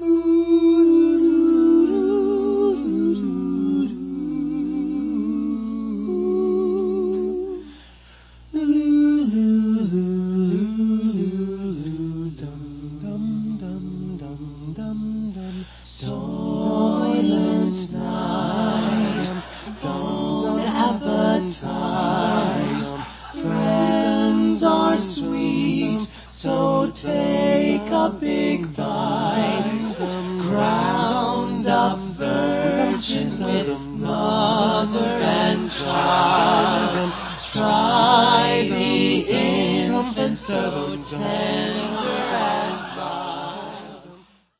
Silent night, long appetite, friends are sweet, so take a big bite.